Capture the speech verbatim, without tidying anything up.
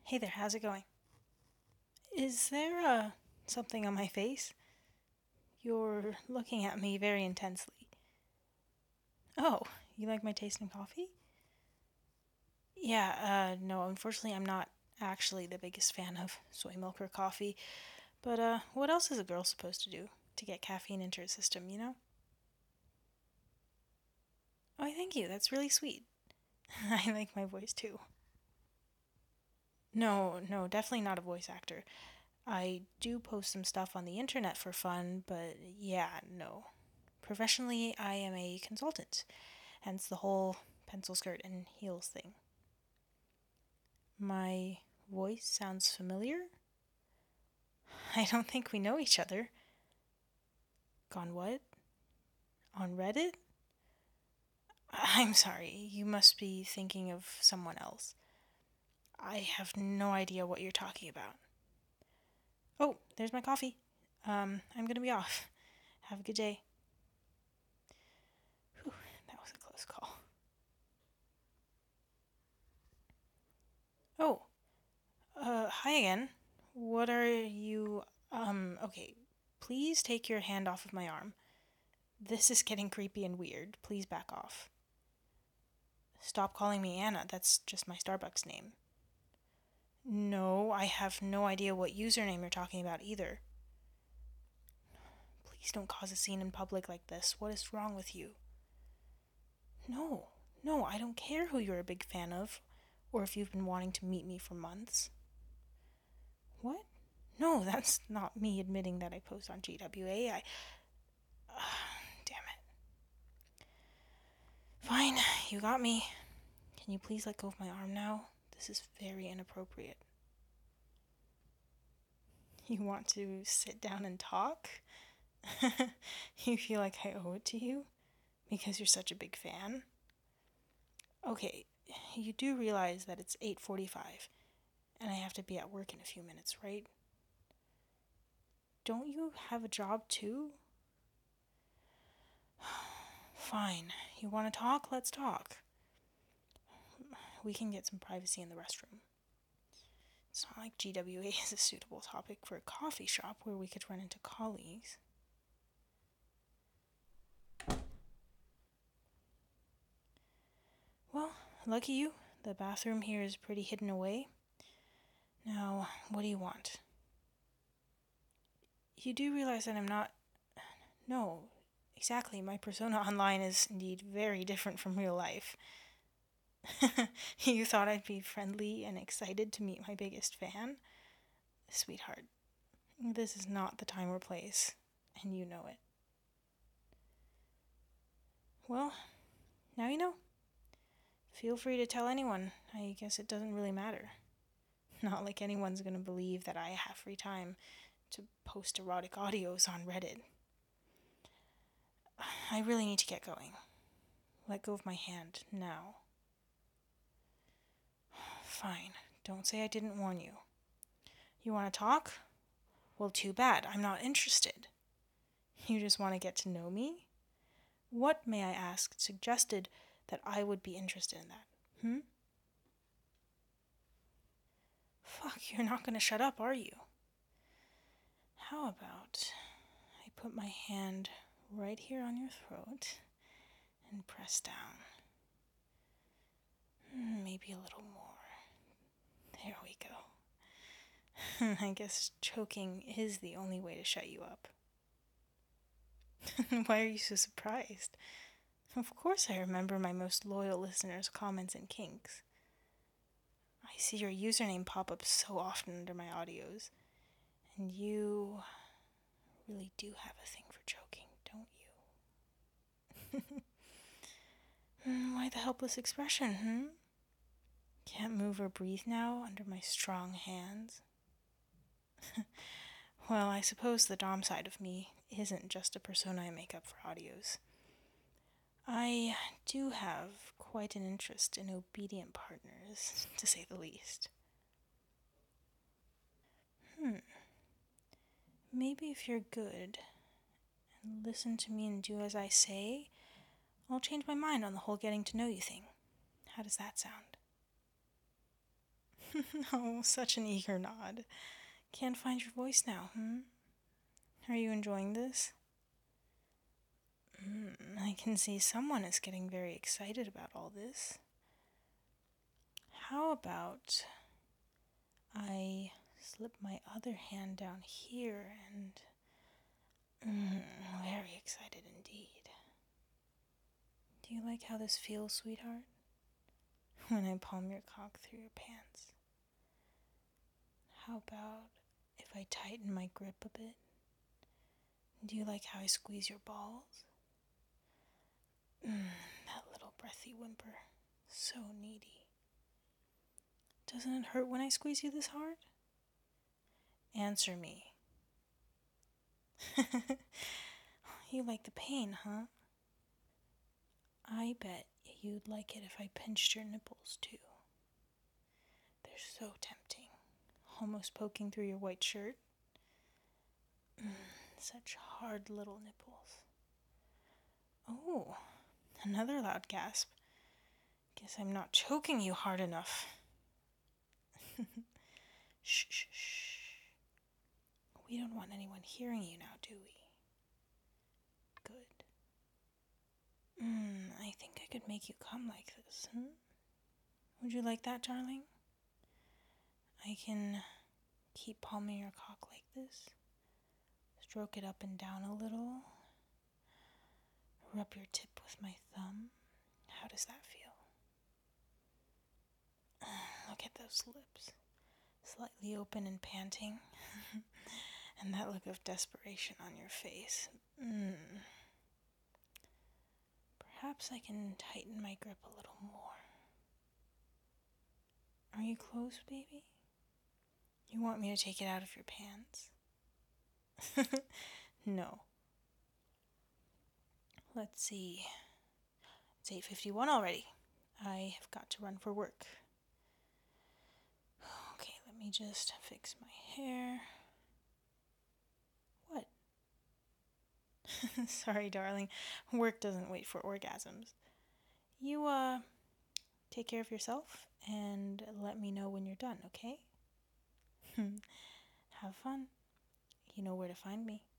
Hey there, how's it going? Is there uh, something on my face? You're looking at me very intensely. Oh, you like my taste in coffee? Yeah, uh, no, unfortunately, I'm not actually the biggest fan of soy milk or coffee. But, uh, what else is a girl supposed to do to get caffeine into her system, you know? Oh, thank you, that's really sweet. I like my voice too. No, no, definitely not a voice actor. I do post some stuff on the internet for fun, but yeah, no. Professionally, I am a consultant, hence the whole pencil skirt and heels thing. My voice sounds familiar? I don't think we know each other. Gone what? On Reddit? I'm sorry, you must be thinking of someone else. I have no idea what you're talking about. Oh, there's my coffee. Um, I'm gonna be off. Have a good day. Whew, that was a close call. Oh, uh, hi again. What are you. Um, okay. Please take your hand off of my arm. This is getting creepy and weird. Please back off. Stop calling me Anna. That's just my Starbucks name. No, I have no idea what username you're talking about either. Please don't cause a scene in public like this. What is wrong with you? No, no, I don't care who you're a big fan of, or if you've been wanting to meet me for months. What? No, that's not me admitting that I post on G W A. I. Uh, damn it. Fine, you got me. Can you please let go of my arm now? This is very inappropriate. You want to sit down and talk? You feel like I owe it to you? Because you're such a big fan? Okay, you do realize that it's eight forty-five and I have to be at work in a few minutes, right? Don't you have a job too? Fine. You want to talk? Let's talk. We can get some privacy in the restroom. It's not like G W A is a suitable topic for a coffee shop where we could run into colleagues. Well, lucky you. The bathroom here is pretty hidden away. Now, what do you want? You do realize that I'm not. No, exactly. My persona online is indeed very different from real life. You thought I'd be friendly and excited to meet my biggest fan? Sweetheart, this is not the time or place, and you know it. Well, now you know. Feel free to tell anyone. I guess it doesn't really matter. Not like anyone's gonna believe that I have free time to post erotic audios on Reddit. I really need to get going. Let go of my hand now. Fine. Don't say I didn't warn you. You want to talk? Well, too bad. I'm not interested. You just want to get to know me? What, may I ask, suggested that I would be interested in that? Hmm? Fuck, you're not going to shut up, are you? How about I put my hand right here on your throat and press down? Hmm, maybe a little more. There we go. I guess choking is the only way to shut you up. Why are you so surprised? Of course I remember my most loyal listeners' comments and kinks. I see your username pop up so often under my audios. And you really do have a thing for choking, don't you? Hmm, why the helpless expression, hmm? Can't move or breathe now under my strong hands? Well, I suppose the Dom side of me isn't just a persona I make up for audios. I do have quite an interest in obedient partners, to say the least. Hmm. Maybe if you're good and listen to me and do as I say, I'll change my mind on the whole getting to know you thing. How does that sound? Oh, such an eager nod. Can't find your voice now, hmm? Are you enjoying this? Mm, I can see someone is getting very excited about all this. How about I slip my other hand down here and. Mm, very excited indeed. Do you like how this feels, sweetheart? When I palm your cock through your pants. How about if I tighten my grip a bit? Do you like how I squeeze your balls? Mm, that little breathy whimper. So needy. Doesn't it hurt when I squeeze you this hard? Answer me. You like the pain, huh? I bet you'd like it if I pinched your nipples too. They're so tempting. Almost poking through your white shirt. Mm, such hard little nipples. Oh, another loud gasp. Guess I'm not choking you hard enough. Shh, shh, shh. We don't want anyone hearing you now, do we? Good. Mm, I think I could make you come like this, hmm? Would you like that, darling? I can keep palming your cock like this. Stroke it up and down a little. Rub your tip with my thumb. How does that feel? Look at those lips. Slightly open and panting. And that look of desperation on your face. Mm. Perhaps I can tighten my grip a little more. Are you close, baby? You want me to take it out of your pants? No. Let's see. It's eight fifty-one already. I have got to run for work. Okay, let me just fix my hair. What? Sorry, darling. Work doesn't wait for orgasms. You, uh, take care of yourself and let me know when you're done, okay? Have fun. You know where to find me.